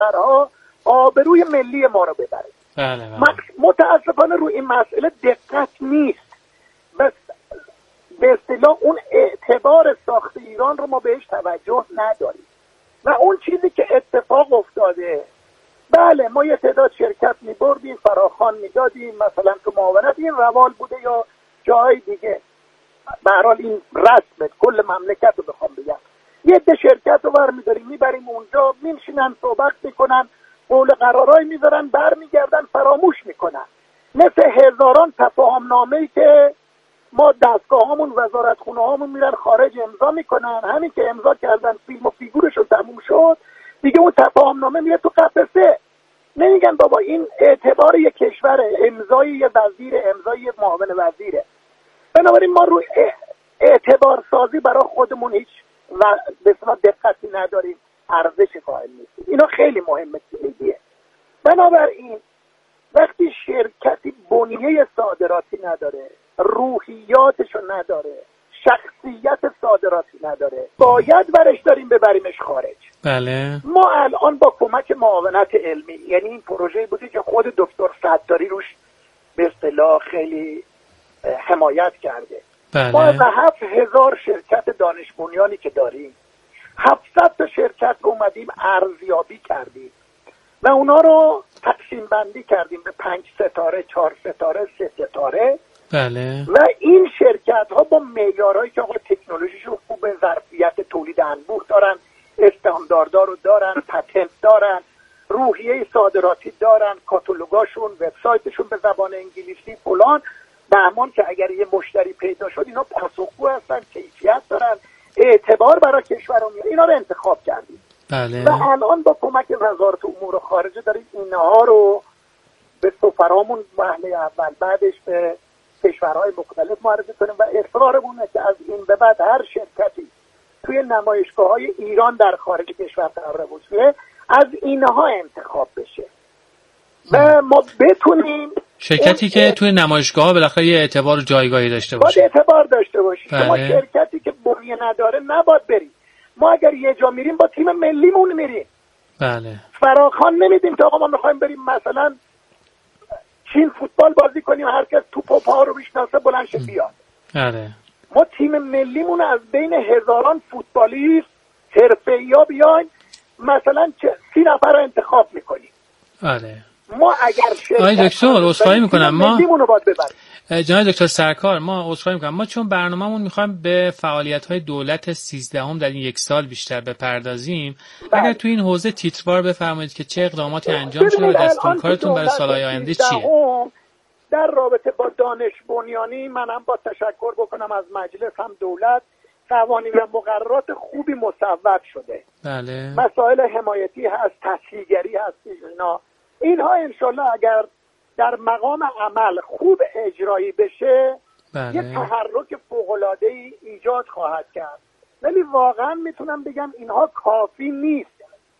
کشورها آبروی ملی ما رو ببره. بله. متاسفانه روی این مسئله دقت نیست. بس به اصطلاح اون اعتبار ساخت ایران رو ما بهش توجه نداریم و اون چیزی که اتفاق افتاده، بله ما یه تعداد شرکت میبردیم، فراخوان میدادیم، مثلا تو معاونت این روال بوده یا جای دیگه، به هر حال این رسمه کل مملکت رو بخوام بگم، یه ده شرکت رو برمیداریم میبریم اونجا، میشینن صحبت میکنن، قول قرارای میذارن، برمیگردن فراموش میکنن. مثل هزاران تفاهمنامه‌ای که ما دستگاهامون وزارتخونه هامون میرن خارج امضا میکنن، همین که امضا کردن فیلم و فیگورشون تموم شد دیگه اون تفاهمنامه میره تو قفسه. نمیگن بابا این اعتبار یک کشوره، امضای یه وزیر، امضای یه معاون وزیره. بنابراین ما روی اعتبار سازی برای خودمون هیچ و بسیار دقتی نداریم، ارزش قائل نیستیم. اینا خیلی مهمه کلیدیه. بنابراین وقتی شرکتی بنیه صادراتی نداره، روحیاتشو نداره، شخصیت صادراتی نداره، باید برش داریم ببریمش خارج. بله. ما الان با کمک معاونت علمی، یعنی این پروژه بودی که خود دکتر ستاری روش به اصطلاح خیلی حمایت کرده. بله. ما از 7000 شرکت دانش بنیانی که داریم 700 تا شرکت رو اومدیم ارزیابی کردیم و اونا رو تقسیم بندی کردیم به 5 ستاره، 4 ستاره، 3 ستاره. بله. و این شرکت ها با معیارهایی که آقا تکنولوژیشون خوبه، ظرفیت تولید انبوه دارن، استانداردها رو دارن، پتنت دارن، روحیه صادراتی دارن، کاتالوگاشون، وبسایتشون به زبان انگلیسی فلان، بهمان که اگر یه مشتری پیدا شد اینا پاسخگو هستن، کیفیت دارن، اعتبار برای کشورمون، اینا رو انتخاب کردیم. بله. و الان با کمک وزارت امور خارجه داریم اینها رو به سفرامون وهله اول، بعدش به کشورهای مختلف معرفی کنیم و اصرارمونه که از این به بعد هر شرکتی توی نمایشگاه‌های ایران در خارج کشور قرار باشه از اینها انتخاب بشه و ما بتونیم شرکتی که توی نمایشگاه‌ها بالاخره یه اعتبار و جایگاهی داشته باشه. باید اعتبار داشته باشه. بله. شما شرکتی که بنیه نداره نباید بریم. ما اگر یه جا میریم با تیم ملیمون میریم. بله. فراخوان نمیدیم که آقا ما میخوایم بریم مثلا چین فوتبال بازی کنیم، هر کس توپ و پا رو بشناسه بلند شه بیاد. بله. ما تیم ملیمون از بین هزاران فوتبالیست حرفه‌ای‌ها بیایم مثلا 30 نفر رو انتخاب میکنیم. بله. ما اگر آقای دکتر عذرخواهی میکنم، ما جناب دکتر سرکار ما عذرخواهی میکنم، ما چون برنامه‌مون میخوایم به فعالیت‌های دولت 13 در این یک سال بیشتر بپردازیم، اگر تو این حوزه تیتروار بفرمایید که چه اقداماتی انجام شده و دستورکارتون برای سال‌های آینده چیه؟ در رابطه با دانش بنیانی منم با تشکر بکنم از مجلس هم دولت، قوانین و مقررات خوبی مصوب شده. بله. مسائل حمایتی هست، تصحیح‌گری هست، اینها انشالله اگر در مقام عمل خوب اجرایی بشه بله. یه تحرک فوق‌العاده‌ای ایجاد خواهد کرد. ولی واقعا میتونم بگم اینها کافی نیست.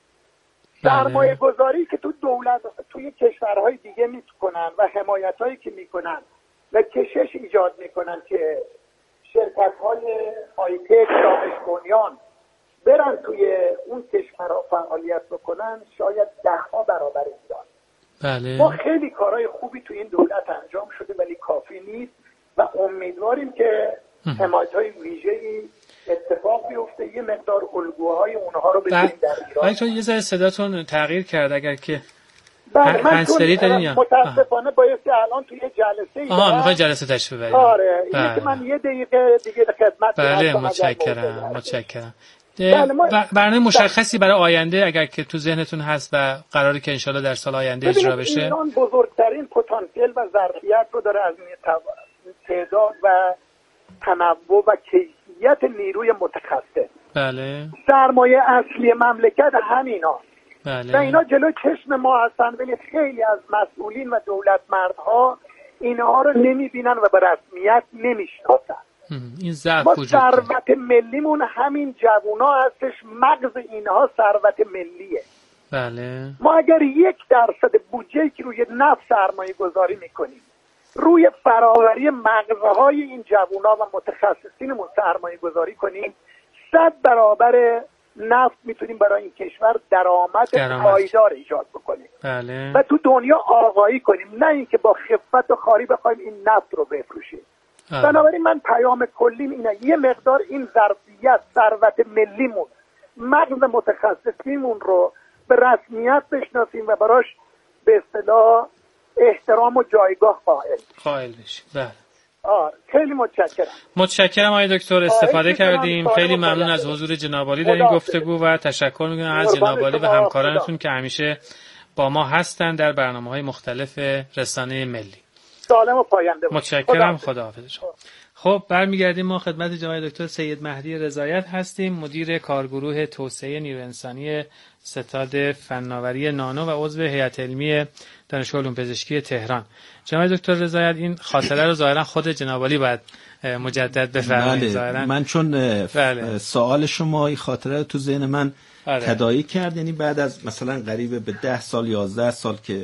سرمایه گذاری که تو دولت توی کشورهای دیگه میکنن و حمایتایی که میکنن و کشش ایجاد میکنن که شرکت‌های هایتک دانش بنیان برن توی اون کشورها فعالیت بکنن شاید 10 برابر ایران. بله. ما خیلی کارهای خوبی توی این دولت انجام شده ولی کافی نیست و امیدواریم که حمایت‌های ویژه‌ای اتفاق بیفته، یه مقدار الگوهای اونها رو ببینیم در ایران. چون یه ذره صداتون تغییر کرد اگر که بله من متاسفانه باید الان توی جلسه میخوای جلسه تشریف ببرید. آره اینه که من یه دقیقه دیگه خدمت بله متشکرم. برنامه مشخصی برای آینده اگر که تو ذهنتون هست و قراره که انشالله در سال آینده اجرا بشه؟ ایران بزرگترین پتانسیل و ظرفیت رو داره از تعداد و تنوع و کیفیت نیروی متخصص. بله. سرمایه اصلی مملکت همینا. بله. و اینا جلوی چشم ما هستن ولی خیلی از مسئولین و دولتمردها اینها رو نمیبینن و به رسمیت نمیشناسن. این ضعف ما وجود داره. ثروت ملیمون همین جوونا هستش، مغز اینها ثروت ملیه. بله. ما اگر 1% بودجه‌ای که روی نفت سرمایه گذاری میکنیم روی فراوری مغزهای این جوونا و متخصصینمون سرمایه گذاری کنیم 100 برابر نفت میتونیم برای این کشور درآمد پایدار ایجاد بکنیم. بله. و تو دنیا آقایی کنیم، نه اینکه با خفت و خاری بخوایم این نفت رو بفروشیم. بنابراین من پیام کلیم اینه، یه مقدار این ظرفیت ثروت ملیمون، مغز متخصصیمون رو به رسمیت بشناسیم و براش به اصطلاح احترام و جایگاه قائل بشیم. بله. خیلی متشکرم آقای دکتر، استفاده کردیم. خیلی ممنون از حضور جناب عالی در این گفتگو و تشکر میکنم از جناب عالی و همکارانتون که همیشه با ما هستن در برنامه‌های مختلف رسانه ملی. سالم و پاینده باشید. متشکرم. خداحافظ شما. خب برمیگردیم ما خدمت جناب دکتر سید مهدی رضایت هستیم، مدیر کارگروه توسعه نیروی انسانی ستاد فناوری نانو و عضو هیئت علمی دانشگاه علوم پزشکی تهران. جناب دکتر رضایت این خاطره رو ظاهرا خود جناب عالی باید مجدد بفرمایید. ظاهرا من چون سوال شما این خاطره رو تو ذهن من تداعی کرد، یعنی بعد از مثلا قریب به 10 سال 11 سال که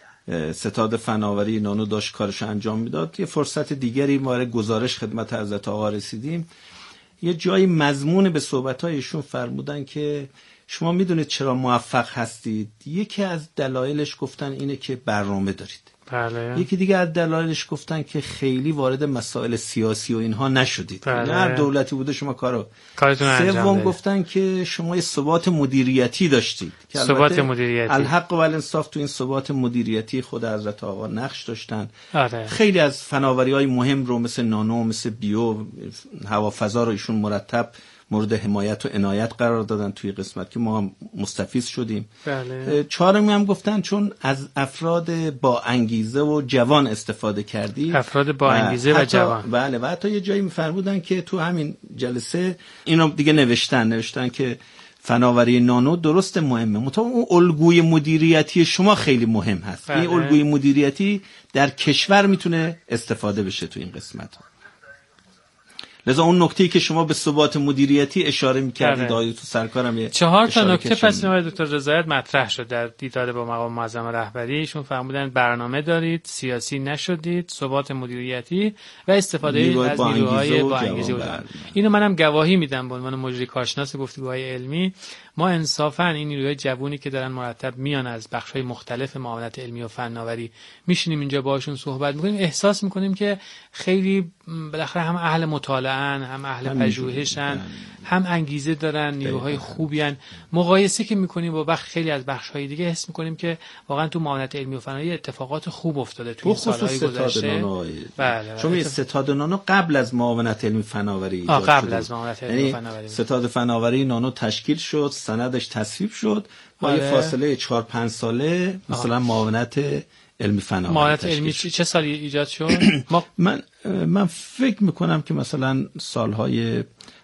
ستاد فناوری نانو داشت کارش انجام میداد، یه فرصت دیگری ما گزارش خدمت حضرت آقا رسیدیم، یه جایی مضمون به صحبت‌های ایشون فرمودن که شما میدونید چرا موفق هستید؟ یکی از دلایلش گفتن اینه که برنامه دارید. بله. یکی دیگه از دلایلش گفتن که خیلی وارد مسائل سیاسی و اینها نشدید. بله. هر دولتی بوده شما کارتون انجام دادید. گفتن که شما یه ثبات مدیریتی داشتید. که ثبات مدیریتی. الحق و الانصاف تو این ثبات مدیریتی خود حضرت آقا نقش داشتن. آره. خیلی از فناوری‌های مهم رو مثل نانو، مثل بیو، هوافضا رو ایشون مرتب مورد حمایت و عنایت قرار دادن توی قسمت که ما مستفیض شدیم. بله. چهارمی هم گفتن چون از افراد با انگیزه و جوان استفاده کردی. افراد با انگیزه و جوان. بله. و حتی یه جایی می‌فرمودن که تو همین جلسه اینو دیگه نوشتن که فناوری نانو درست مهمه، منتها اون الگوی مدیریتی شما خیلی مهم هست. بله. این الگوی مدیریتی در کشور میتونه استفاده بشه تو این قسمت. لذا اون نکته‌ای که شما به ثبات مدیریتی اشاره می‌کردید آقای تو سرکارم یه 4 تا نکته پس آقای دکتر رضایت مطرح شد در دیدار با مقام معظم رهبری. ایشون فرمودن برنامه دارید، سیاسی نشدید، ثبات مدیریتی و استفاده از نیروهای با انگیزه و جوان. اینو منم گواهی میدم به عنوان مجری کارشناس گفتگوهای علمی. ما انصافا این نیروهای جوونی که دارن مرتب میان از بخش‌های مختلف معاونت علمی و فناوری میشینیم اینجا باهاشون صحبت می‌کنیم، احساس می‌کنیم که خیلی بالاخره هم اهل مطالعه‌ان، هم اهل پژوهشن، هم انگیزه دارن، نیروهای خوبی ان. مقایسه که می‌کنیم با خیلی از بخش‌های دیگه حس می‌کنیم که واقعا تو معاونت علمی و فناوری اتفاقات خوب افتاده تو این سال‌های گذشته. بله. چون ستاد نانو قبل از معاونت علمی فناوری قبل از معاونت علمی و فناوری ستاد فناوری نانو تشکیل شد، سندش تصویب شد، با یه فاصله 4-5 ساله مثلا معاونت علمی فناوری. معاونت علمی چه سالی ایجاد شد؟ من فکر میکنم که مثلا سالهای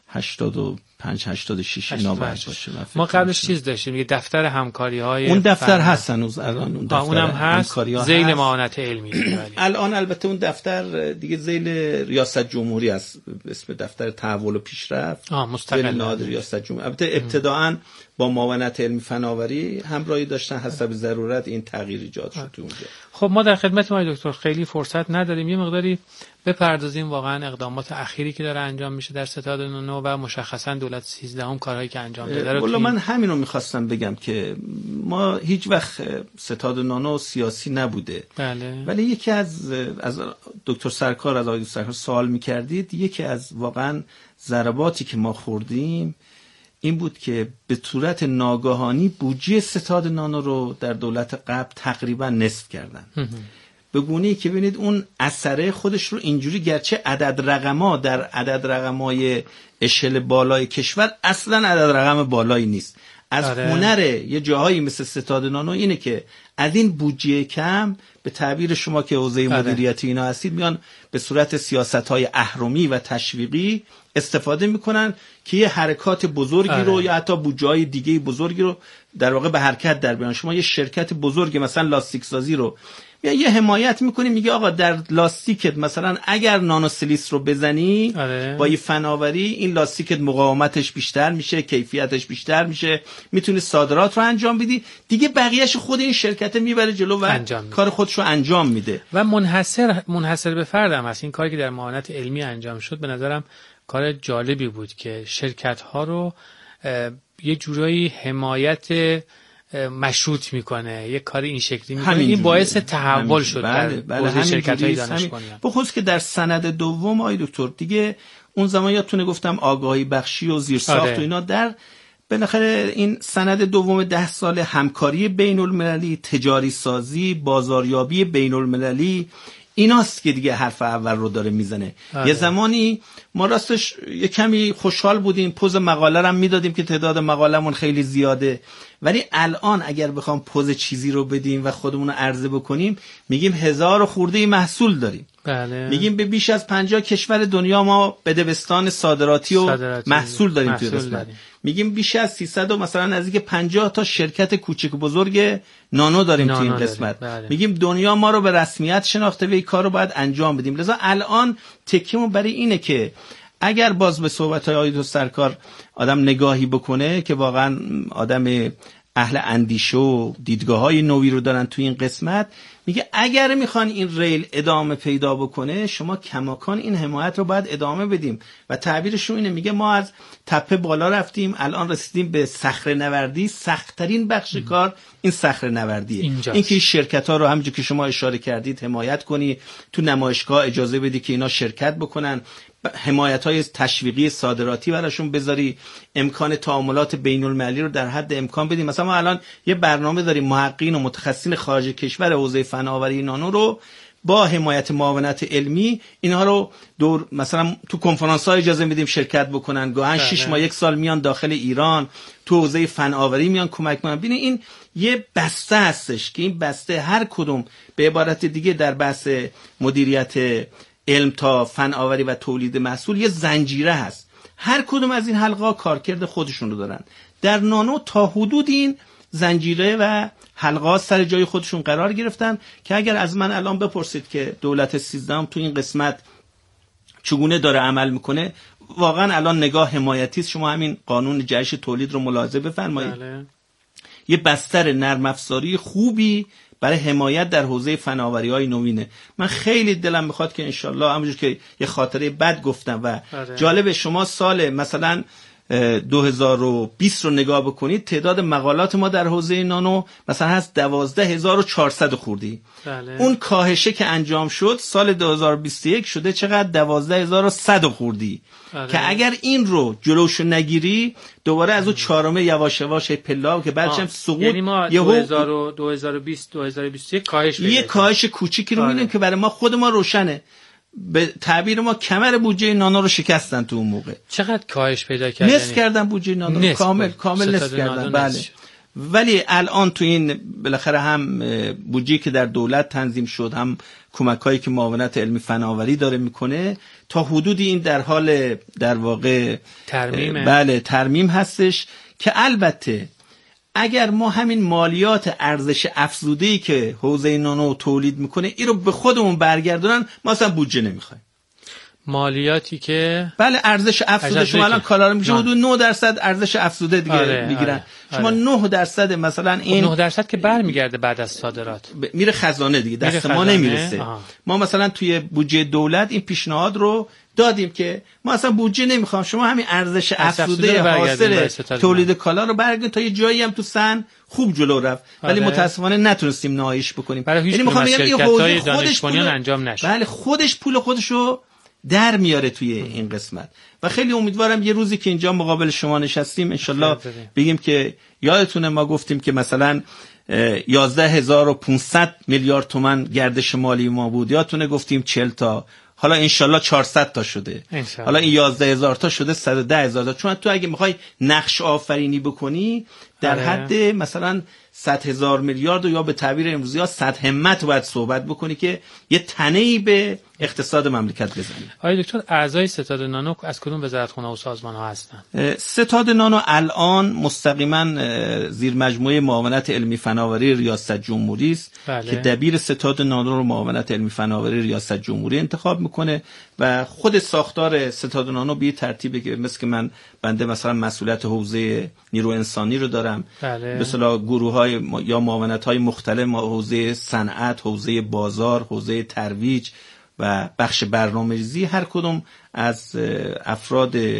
85-86 اینا باید باشه. ما قبلش چیز داشتیم، یه دفتر همکاری‌های اون دفتر هست هنوز الان، اون دفتر اونم هست ذیل معاونت علمی. الان البته اون دفتر دیگه ذیل ریاست جمهوری است، اسم دفتر تحول و پیشرفت، مستقل نهاد ریاست جمهوری. البته ابتداعاً با معاونت علمی فناوری همراهی داشتن، حسب ضرورت این تغییر ایجاد شد اونجا. خب ما در خدمت ما دکتر خیلی فرصت نداریم، یه مقداری بپردازیم واقعا اقدامات اخیری که داره انجام میشه در ستاد نانو و مشخصا دولت 13 کارهایی که انجام داده رو. من همین رو میخواستم بگم که ما هیچ وقت ستاد نانو سیاسی نبوده. بله. ولی یکی از دکتر سرکار، از آقای سرکار سوال میکردید، یکی از واقعا ضرباتی که ما خوردیم این بود که به صورت ناگهانی بودجه ستاد نانو رو در دولت قبل تقریبا نصف کردن. به گونه‌ای که ببینید اون اثره خودش رو اینجوری، گرچه عدد رقما در عدد رقمای اشل بالای کشور اصلا عدد رقم بالایی نیست. از هنر یه جاهایی مثل ستاد نانو اینه که از این بودجه کم، به تعبیر شما که حوزه مدیریتی اینا هستید، میان به صورت سیاست‌های اهرمی و تشویقی استفاده میکنن که یه حرکات بزرگی رو یا حتی بودجه‌های دیگه بزرگی رو در واقع به حرکت در بیان. شما یه شرکت بزرگ مثلا لاستیک سازی رو یه حمایت میکنی، میگه آقا در لاستیکت مثلا اگر نانو سلیس رو بزنی با یه فناوری این لاستیکت مقاومتش بیشتر میشه، کیفیتش بیشتر میشه، میتونی صادرات رو انجام بدی دیگه، بقیهش خود این شرکت میبره جلو و کار خودش رو انجام میده و منحصر به فردم هست. این کاری که در معاونت علمی انجام شد به نظرم کار جالبی بود که شرکت ها رو یه جورایی حمایت مشروط میکنه، یه کاری این شکلی میکنه. این باعث تحول شد در حوزه شرکت‌های دانش بنیان. بخصوص که در سند دوم آقای دکتر دیگه اون زمان یادتونه گفتم آگاهی بخشی و زیرساخت و اینا، در بالاخره این سند دوم 10 سال همکاری بین المللی، تجاری سازی، بازاریابی بین المللی، ایناست که دیگه حرف اول رو داره میزنه. یه زمانی ما راستش یه کمی خوشحال بودیم، پوز مقاله رو میدادیم که تعداد مقاله‌مون خیلی زیاده، ولی الان اگر بخوام پوز چیزی رو بدیم و خودمون رو عرضه بکنیم میگیم 1000 خورده محصول داریم. بله. میگیم به بیش از 50 کشور دنیا ما بدبستان صادراتی و محصول داریم توی قسمت. میگیم بیش از 300 و مثلا نزدیک 50 تا شرکت کوچک بزرگ نانو داریم توی این قسمت. بله. میگیم دنیا ما رو به رسمیت شناخته و این کار رو باید انجام بدیم. لذا الان تکیه‌مون برای اینه که اگر باز به صحبت‌های آقای سرکار آدم نگاهی بکنه که واقعا آدم اهل اندیشه و دیدگاه‌های نوی رو دارن توی این قسمت، میگه اگر میخوان این ریل ادامه پیدا بکنه شما کماکان این حمایت رو باید ادامه بدیم. و تعبیرشون اینه، میگه ما از تپه بالا رفتیم الان رسیدیم به صخره نوردی، سخت‌ترین بخش کار این صخره نوردیه. اینکه شرکت‌ها رو همونجوری که شما اشاره کردید حمایت کنی، تو نمایشگاه اجازه بدی که اینا شرکت بکنن، حمایت‌های تشویقی صادراتی براشون بذاری، امکان تعاملات بین المللی رو در حد امکان بدیم. مثلا ما الان یه برنامه داریم، محققین و متخصصین خارج کشور حوزه فناوری نانو رو با حمایت معاونت علمی اینها رو دور مثلا تو کنفرانس‌ها اجازه میدیم شرکت بکنن، گاهن 6 ماه 1 سال میان داخل ایران تو حوزه فناوری میان کمک میکنن. ببین این یه بسته هستش که این بسته هر کدوم به عبارت دیگه در بحث مدیریت علم تا فناوری و تولید محصول یه زنجیره هست. هر کدوم از این حلقه‌ها کارکرد خودشون رو دارن. در نانو تا حدود این زنجیره و حلقه‌ها سر جای خودشون قرار گرفتن که اگر از من الان بپرسید که دولت 13 تو این قسمت چگونه داره عمل میکنه، واقعا الان نگاه حمایتی است. شما همین قانون جهش تولید رو ملاحظه بفرمایید. بله. یه بستر نرم افزاری خوبی برای حمایت در حوزه فناوری‌های نوینه. من خیلی دلم میخواد که انشالله همونجور که یه خاطره بد گفتم و جالب، شما سال مثلا 2020 رو نگاه بکنید، تعداد مقالات ما در حوزه نانو مثلا هست 12400 خوردی. بله. اون کاهشه که انجام شد سال 2021 شده چقدر؟ 12100 خوردی. بله. که اگر این رو جلوشو نگیری دوباره از اون چهارمه یواش یواش پلا که بعدش هم سقوط، یعنی ما 2020 2021 کاهش یه کاهش کوچیکی رو می‌بینیم که برای ما خود ما روشنه. به تعبیر ما کمر بودجه نانو رو شکستن تو اون موقع. چقدر کاهش پیدا کردن؟ نصف کردن بودجه نانو، کامل نصف کردن. بله. ولی الان تو این بالاخره هم بودجه که در دولت تنظیم شد، هم کمک‌هایی که معاونت علمی فناوری داره میکنه، تا حدودی این در حال در واقع ترمیمه. بله ترمیم هستش که البته اگر ما همین مالیات ارزش افزوده‌ای که حوزه نانو تولید میکنه این رو به خودمون برگردونن، ما اصلا بودجه نمیخوایم. مالیاتی که بله ارزش افزوده، شما الان کالا رو میشه حدود 9% ارزش افزوده دیگه میگیرن. شما 9% مثلا این 9% که برمیگرده بعد از صادرات میره خزانه دیگه، دست ما نمیرسه. ما مثلا توی بودجه دولت این پیشنهاد رو دادیم که ما اصلا بودجه نمیخوام، شما همین ارزش افزوده حاصل تولید کالا رو برگردید. تا یه جایی هم تو سن خوب جلو رفت ولی متاسفانه نتونستیم نهاییش بکنیم. یعنی میخوام بگم این حوزه خودش انجام نشد، بله خودش پول خودشو در میاره توی این قسمت. و خیلی امیدوارم یه روزی که اینجا مقابل شما نشستیم انشالله بگیم که یادتونه ما گفتیم که مثلا 11500 میلیارد تومان گردش مالی ما بود، یادتونه گفتیم 40 تا، حالا انشالله 400 تا شده، حالا این 11000 تا شده 110000 تا. چون تو اگه میخوای نقش آفرینی بکنی در حد مثلا 100,000 میلیارد یا به تعبیر امروزی ها 100 همت باید صحبت بکنی که یه تنه‌ای به اقتصاد مملکت بزنی. آقای دکتر، اعضای ستاد نانو از کدوم وزارتخونه و سازمان ها هستن؟ ستاد نانو الان مستقیما زیر مجموعه معاونت علمی فناوری ریاست جمهوری است. بله. که دبیر ستاد نانو رو معاونت علمی فناوری ریاست جمهوری انتخاب میکنه و خود ساختار ستاد نانو به ترتیبی که مثل که بنده مثلا مسئولیت حوزه نیرو انسانی رو دارم. بله. مثلا گروه‌های یا معاونت‌های مختلف، حوزه صنعت، حوزه بازار، حوزه ترویج و بخش برنامه‌ریزی، هر کدوم از افراد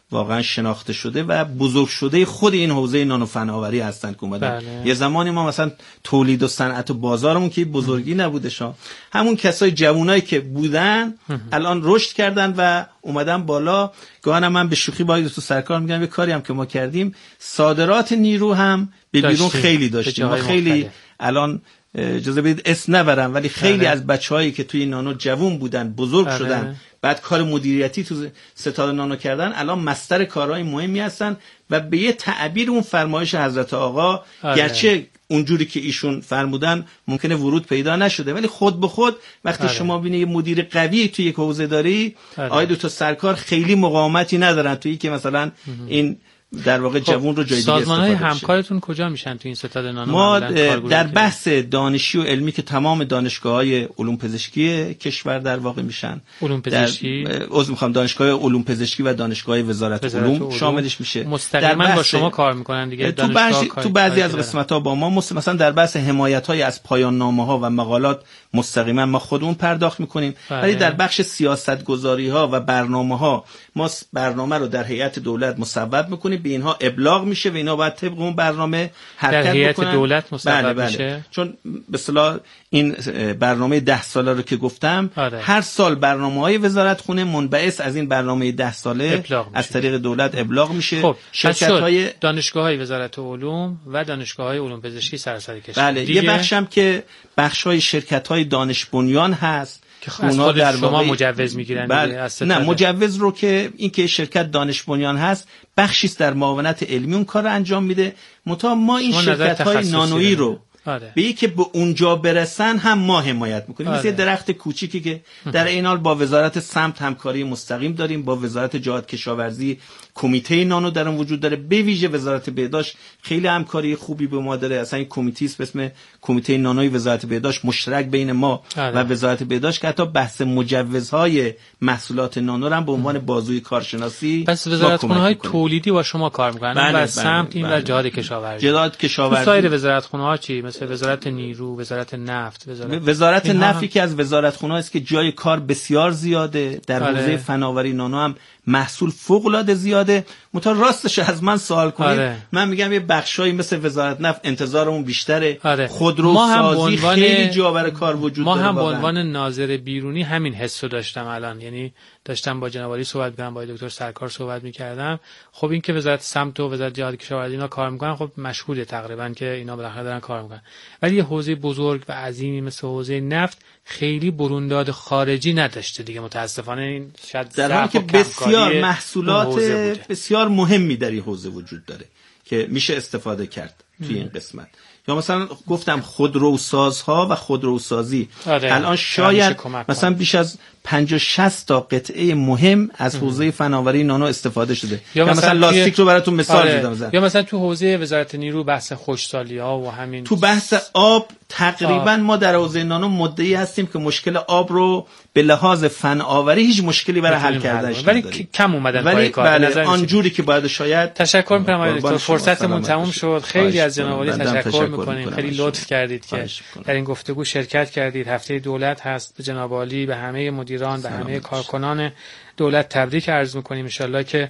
واقعا شناخته شده و بزرگ شده خود این حوزه نانو فناوری هستن که اومدن. یه زمانی ما مثلا تولید و صنعت و بازارمون که بزرگی نبوده همون کسای جوانایی که بودن الان رشد کردن و اومدن بالا. گاهی من به شوخی با دکتر سرکار میگم یه کاری هم که ما کردیم، صادرات نیرو هم به بیرون خیلی داشتیم. ما خیلی الان اجازه بدید اسم نبرم، ولی خیلی از بچه‌هایی که توی نانو جوان بودن بزرگ شدن، بعد کار مدیریتی تو ستاد نانو کردن، الان مستر کارهای مهمی هستن و به یه تعبیر اون فرمایش حضرت آقا گرچه اونجوری که ایشون فرمودن ممکنه ورود پیدا نشده، ولی خود به خود وقتی شما ببینید یه مدیر قوی توی یک حوزه داری، آقای دکتر سرکار خیلی مقاومتی ندارن توی که مثلا این در واقع جوون رو جای دیگه استفاده بشه. سازمان‌های همکارتون کجا میشن تو این ستاد نانو؟ ما در بحث دانشی و علمی که تمام دانشگاه‌های علوم پزشکی کشور در واقع میشن. علوم پزشکی دانشگاه علوم پزشکی و دانشگاه وزارت علوم شاملش میشه. مستقیما با شما کار میکنن دیگه. تو بعضی از قسمت‌ها با ما مثلا در بحث حمایت‌های از پایان نامه‌ها و مقالات مستقیما ما خودمون پرداخت میکنیم، ولی در بخش سیاست‌گذاری‌ها و برنامه‌ها ما برنامه رو در هیئت دولت مصوب میکنیم، به اینها ابلاغ میشه و اینا باید طبق اون برنامه حرکت بکنن. در هیئت دولت مصوب میشه. چون به اصطلاح این برنامه 10 ساله رو که گفتم، هر سال برنامه‌های وزارتخونه منبعث از این برنامه 10 ساله از طریق دولت ابلاغ میشه. خب شرکت‌های دانشگاه‌های وزارت علوم و دانشگاه‌های علوم پزشکی سراسر کشور. بله، یه بخشم که بخش‌های شرکت‌های دانش بنیان هست که اونا در شما مجوز میگیرن. نه، مجوز رو که این که شرکت دانش بنیان هست بخشی است در معاونت علمی اون کار رو انجام میده. ما این شرکت‌های نانویی رو به یکی به اونجا برسن هم ما حمایت میکنیم. مثل درخت کوچیکی که در این حال با وزارت سمت همکاری مستقیم داریم، با وزارت جهاد کشاورزی کمیته نانو در اون وجود داره، به ویژه وزارت بهداشت خیلی همکاری خوبی به ما داره. اصلا این کمیته است به اسم کمیته نانوی وزارت بهداشت مشترک بین ما و وزارت بهداشت که حتی بحث مجوزهای محصولات نانو رو هم به عنوان بازوی کارشناسی پس وزارتخونه‌های تولیدی با شما کار میکنن و سمت این و جهاد کشاورزی. سایر وزارتخونه‌ها چی؟ مثل وزارت نیرو، وزارت نفت، وزارت نفتی که از وزارتخونه‌ها است که جای کار بسیار زیاده در حوزه فناوری نانو، هم محصول فوق العاده زیاده. راستش از من سوال کنید من میگم یه بخشایی مثل وزارت نفت انتظارمون بیشتره. خودروسازی خیلی جا برای کار وجود داره. ما هم به عنوان ناظر بیرونی همین حسو داشتم الان، یعنی داشتم با جناب عالی صحبت می‌کردم، با دکتر سرکار صحبت می‌کردم. خب این که وزارت سمت و وزارت جهاد کشاورزی اینا کار می‌کنن، خب مشهوده تقریبا که اینا بالاخره دارن کار می‌کنن، ولی یه حوزه بزرگ و عظیمی مثل حوزه نفت خیلی برونداد خارجی نداشته دیگه. متاسفانه این شاید در حالی که بسیار محصولات بسیار مهمی در این حوزه وجود داره که میشه استفاده کرد توی این قسمت. یا مثلا گفتم خودروسازها و خودروسازی الان شاید مثلا بیش از 50-60 تا قطعه مهم از حوزه فناوری نانو استفاده شده. یا مثلا لاستیک رو براتون مثال زدم. یا مثلا تو حوزه وزارت نیرو بحث خشکسالی‌ها و همین تو بحث آب تقریبا ما در حوزه نانو مدعی هستیم که مشکل آب رو به لحاظ فناوری هیچ مشکلی برای حل کردنش نداریم، ولی کم اومدن پای کار. بله، آنجوری که باید. شاید تشکر می‌کنم آقای دکتر، فرصتمون تموم شد. خیلی از جناب عالی تشکر می‌کنیم، خیلی لطف کردید که در این گفتگو شرکت کردید. هفته دولت هست، به جناب عالی، به همه مدیران، به همه کارکنان دولت تبریک عرض می‌کنیم. ان شاءالله که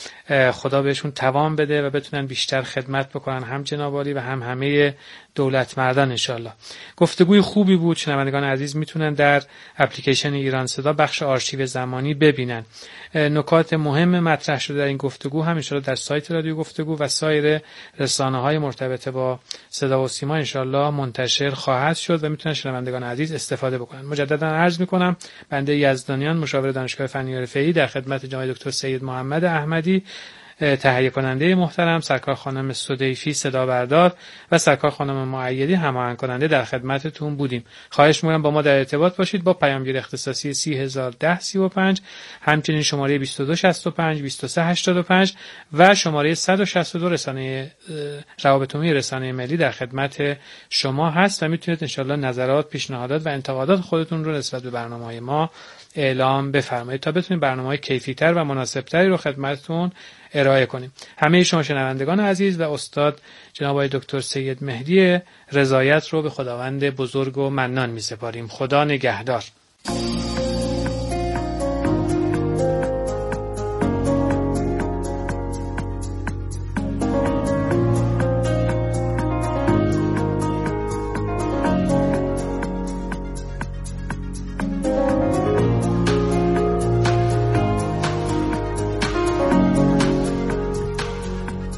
خدا بهشون توان بده و بتونن بیشتر خدمت بکنن، هم جناب عالی و هم همه دولت مردان ان شاءالله. گفتگوی خوبی بود. شنوندگان عزیز میتونن در اپلیکیشن ایران صدا بخش آرشیو زمانی ببینن. نکات مهم مطرح شده در این گفتگو هم ان شاءالله در سایت رادیو گفتگو و سایر رسانه‌های مرتبط با صدا و سیما ان شاءالله منتشر خواهد شد و میتونن شنوندگان عزیز استفاده بکنن. مجددا عرض میکنم بنده یزدانیان، مشاور دانشگاه فنی حرفه‌ای، در خدمت جناب دکتر سید محمد احمدی، تهیه کننده محترم، سرکار خانم سدیفی صدا بردار و سرکار خانم مؤیدی هماهنگ کننده در خدمتتون بودیم. خواهش می‌کنم با ما در ارتباط باشید با پیامگیر اختصاصی 3001035، همچنین شماره 2265 2385 و شماره 162 رسانه روابط عمومی رسانه ملی در خدمت شما هست و میتونید انشالله نظرات، پیشنهادات و انتقادات خودتون رو نسبت به برنامه‌های ما اعلام بفرمایید تا بتونیم برنامه‌های کیفی‌تر و مناسب‌تری رو خدمتتون ارائه کنیم. همه شما شنوندگان عزیز و استاد جناب آقای دکتر سید مهدی رضایت رو به خداوند بزرگ و منان می‌سپاریم. خدا نگهدار.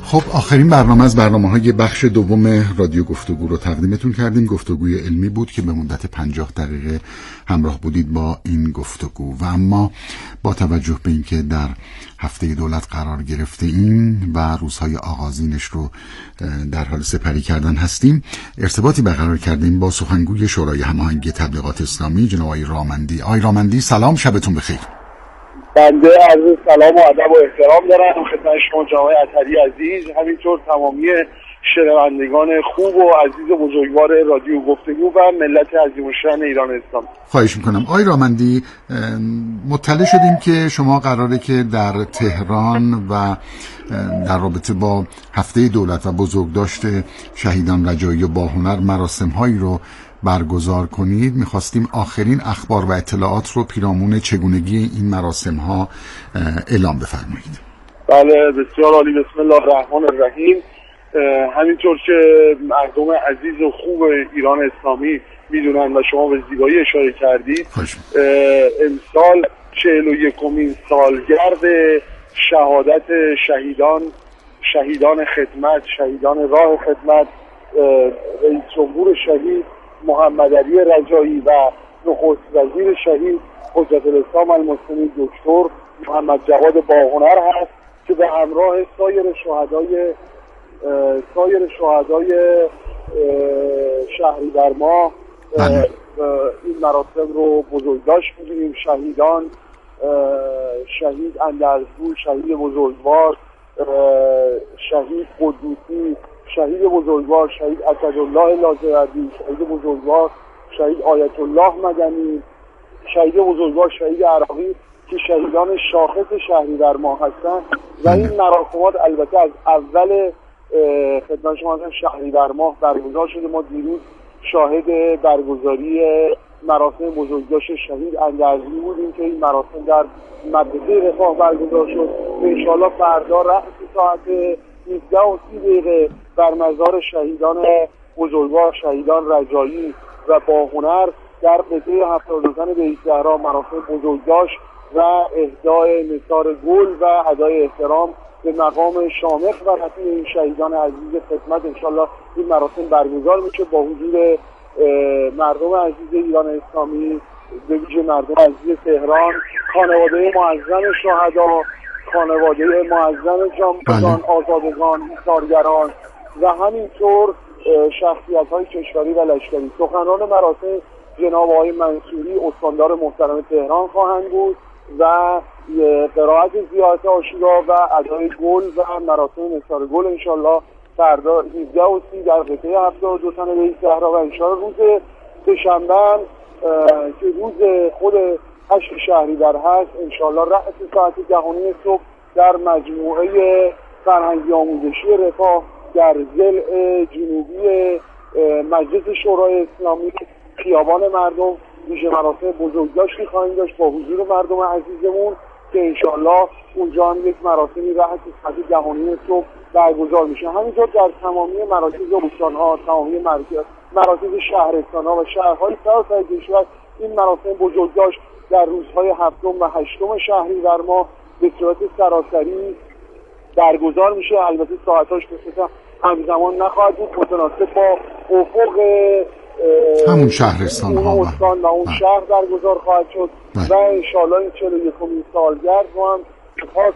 خب آخرین برنامه از برنامه‌های بخش دوم رادیو گفتگو رو تقدیمتون کردیم. گفتگوی علمی بود که به مدت 50 دقیقه همراه بودید با این گفتگو. و اما با توجه به اینکه در هفته دولت قرار گرفته ایم و روزهای آغازینش رو در حال سپری کردن هستیم، ارتباطی برقرار کردیم با سخنگوی شورای هماهنگی تبلیغات اسلامی جناب آقای رامندی. آقای رامندی سلام، شبتون بخیر. بنده عرض سلام و ادب و احترام دارم خدمت شما جناب اطهری عزیز، همینطور تمامی شنوندگان خوب و عزیز و بزرگوار رادیو گفتگو و ملت عزیز و شأن ایران اسلام. خواهش میکنم. آقای رامندی، مطلع شدیم که شما قراره که در تهران و در رابطه با هفته دولت و بزرگداشت شهیدان رجایی و باهنر مراسم‌هایی رو برگزار کنید. میخواستیم آخرین اخبار و اطلاعات رو پیرامون چگونگی این مراسم‌ها اعلام بفرمایید. بله بسیار عالی. بسم الله الرحمن الرحیم. همینطور که مردم عزیز و خوب ایران اسلامی میدونن و شما به زیبایی اشاره کردید، امسال 41مین سالگرد شهادت شهیدان خدمت، شهیدان راه خدمت، رئیس جمهور شهید محمد علی رجایی و نخست وزیر شهید حجت الاسلام المسلمین دکتر محمد جواد باهنر هست که به همراه سایر شهدای شهریورماه این مراسم رو بزرگداشت می‌کنیم. شهید اندرزگو، شهید بزرگوار، شهید قدوسی، شهید بزرگوار شهید اسدالله لاجوردی، شهید بزرگوار شهید آیت الله مدنی، شهید بزرگوار شهید عراقی که شهیدان شاخص شهریورماه هستند. و این مراسمات البته از اول خدمت شما هستن شهریورماه برگزار شده. ما دیروز شاهد برگزاری مراسم بزرگداشت شهید اندرزگو بودیم که این مراسم در مدرسه رفاه برگزار شد. انشاءالله فردا رأس ساعت 17:30 در مزار شهیدان بزرگوار شهیدان رجایی و باهنر در قطعه 72 تن بیت زهرا مراسم بزرگداشت و اهدای نثار گل و ادای احترام به مقام شامخ و رفیع این شهیدان عزیز خدمت انشالله این مراسم برگزار میشه با حضور مردم عزیز ایران اسلامی، به ویژه مردم عزیز تهران، خانواده معظم شهدا، خانواده معظم جانبازان، آزادگان، ایثارگران و همینطور شخصیت‌های کشوری و لشکری. سخنان مراسم جناب آقای منصوری استاندار محترم تهران خواهند بود و قرائت زیارت عاشورا و ادای گل و مراسم نثار گل انشالله فردا 17:30 در قطعه 72 تن بیت زهرا و انشالله روز سه‌شنبه که روز خود 8 شهریور هست انشالله رأس ساعت 10:30 صبح در مجموعه فرهنگی آموزشی رفاه در ضلع جنوبی مجلس شورای اسلامی خیابان مردم ویژه مراسم بزرگداشتی خواهیم داشت با حضور مردم عزیزمون که انشالله اونجا هم یک مراسمی رأس ساعت 10:30 صبح برگزار میشه. همینطور در تمامی مراکز استان‌ها، تمامی مراکز شهرستان‌ها و شهرهای سراسر کشور این مراسم بزرگداشت در روزهای 7 و 8 شهریورماه به صورت سراسری برگزار میشه. البته ساعتاش به صورت همزمان نخواهد بود، متناسب با افق همون شهرستان ها و اون شهر برگزار خواهد شد و انشالله این 41مین سالگرد رو هم خاص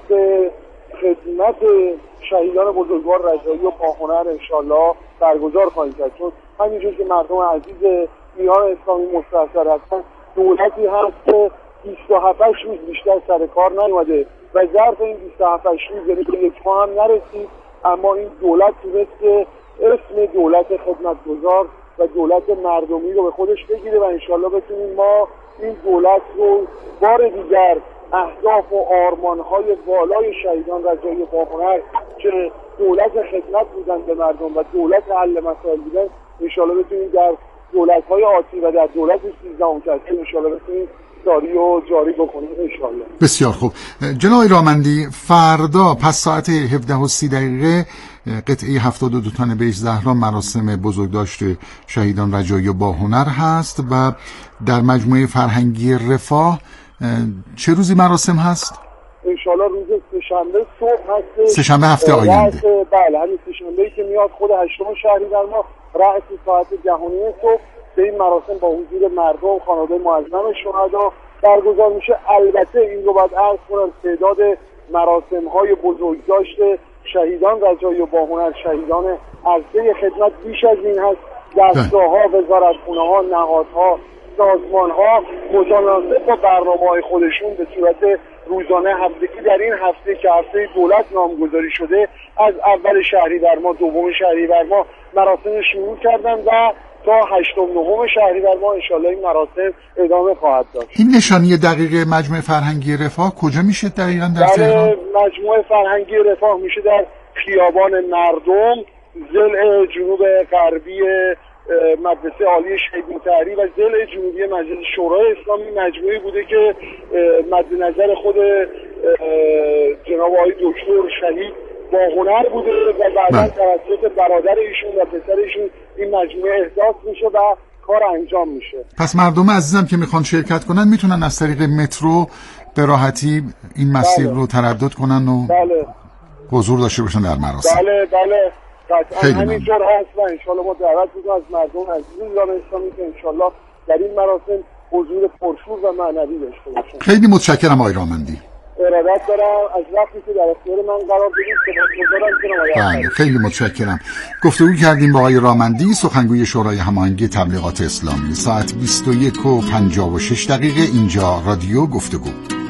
خدمت شهیدان بزرگوار رجایی و باهنر انشالله برگزار خواهیم کرد. چون همینجور که مردم عزیز ایران اسلامی مستحضر هستن، دولتی هست که 27 روز بیشتر سر کار نیومده و ظرف این 27 روز یعنی که یک ماه هم نرسید، اما این دولت تونست که اسم دولت خدمتگزار و دولت مردمی رو به خودش بگیره و انشالله بتونیم ما این دولت رو بار دیگر اهداف و آرمانهای والای شهیدان رجایی باهنر که دولت خدمت بودن به مردم و دولت حل مسائل بودن انشالله بتونیم در دولت‌های آتی و در دولت 13 که انشالله بتونیم ساری و جاری بکنیم انشالله. بسیار خوب. جناب رامندی، فردا پس ساعت 17:30 قطعه 72 تن بیت زهرا مراسم بزرگداشت شهیدان رجایی و باهنر هست و در مجموعه فرهنگی رفاه چه روزی مراسم هست؟ انشالله روز سه‌شنبه صبح هست، سه‌شنبه هفته آینده. بله همین سه‌شنبه‌ای که میاد خود 8 شهریور ماه رأس ساعت 10 صبح به این مراسم با حضور مردم خانواده معظم شهدا برگزار میشه. البته این رو باید عرض کنم تعداد مراسم‌های بزرگداشت شهیدان رجایی و باهنر، شهیدان عرصه خدمت بیش از این هست. دستگاه‌ها، وزارتخونه‌ها، نهادها، سازمان‌ها متناسب با برنامه‌های خودشون به صورت روزانه هفتگی در این هفته که هفته دولت نامگذاری شده از اول شهریور ماه، دوم شهریور ماه مراسم شروع کردن و تا 8-9 شهریور ماه انشالله این مراسم ادامه خواهد داشت. این نشانی دقیق مجموعه فرهنگی رفاه کجا میشه دقیقاً در تهران؟ مجموعه فرهنگی رفاه میشه در خیابان مردم ضلع جنوب غربی مدرسه عالی شهید مطهری و ضلع جنوبی مجلس شورای اسلامی. مجموعی بوده که مد نظر خود جناب آقای دکتر شهید باهنر بوده و بعدا توسط برادر ایشون و پسر ایشون این مجموعه احداث میشه و کار انجام میشه. پس مردم عزیزم که میخوان شرکت کنن میتونن از طریق مترو به راحتی این مسیر رو تردد کنن و حضور داشته باشن در مراسم. بله قطعا همینطور هست و انشالله ما دعوت میکنم از مردم عزیز ایران اسلامی که انشالله در این مراسم حضور پرشور و معنوی داشته باشن. خیلی متشکرم آقای رامندی. ارادت دارم از وقتی که در اختیار من قرار بدید سپاسگزارم. بله خیلی متشکرم. گفتگو کردیم با آقای رامندی، سخنگوی شورای هماهنگی تبلیغات اسلامی. ساعت 21:56 اینجا رادیو گفتگو.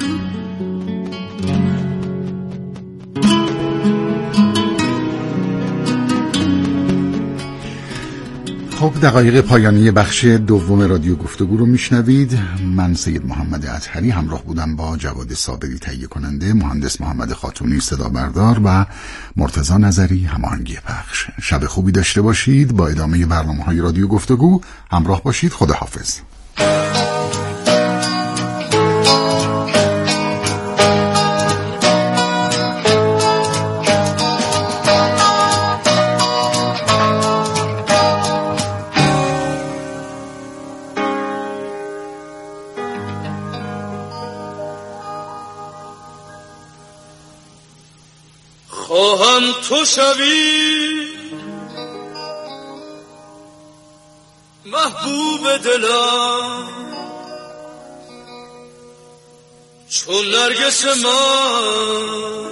خب دقایق پایانی بخش دوم رادیو گفتگو رو میشنوید. من سید محمد اطهری همراه بودم با جواد صابری تهیه کننده، مهندس محمد خاتونی صدا بردار و مرتضی نظری هماهنگی پخش. شب خوبی داشته باشید. با ادامه برنامه‌های رادیو گفتگو همراه باشید. خداحافظ. خواهم تو شوی محبوب دلم چون نرگس من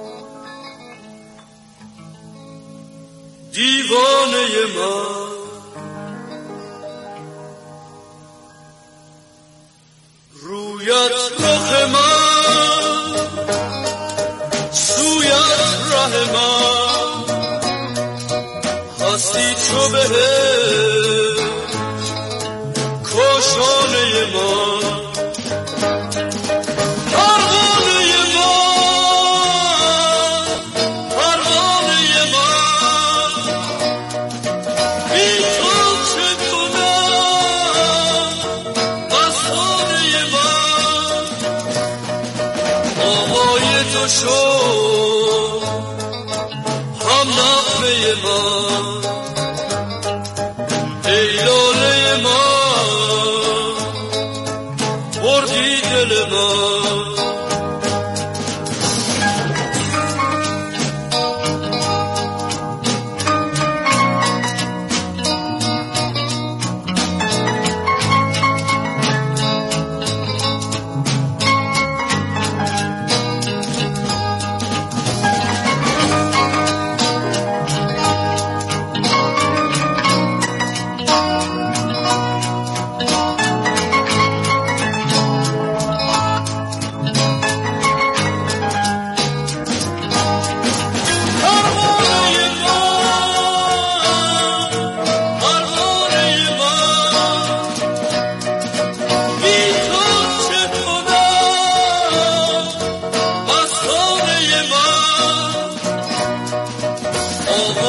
دیوانه من رویت رخ من سویت ره من هستی چو بهشت کاشانه من پروانه من پروانه من بی تو چه کنم مستانه من آوای تو شد هم نغمه من ای لاله من بردی دل من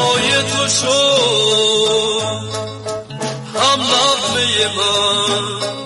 هم نغمه من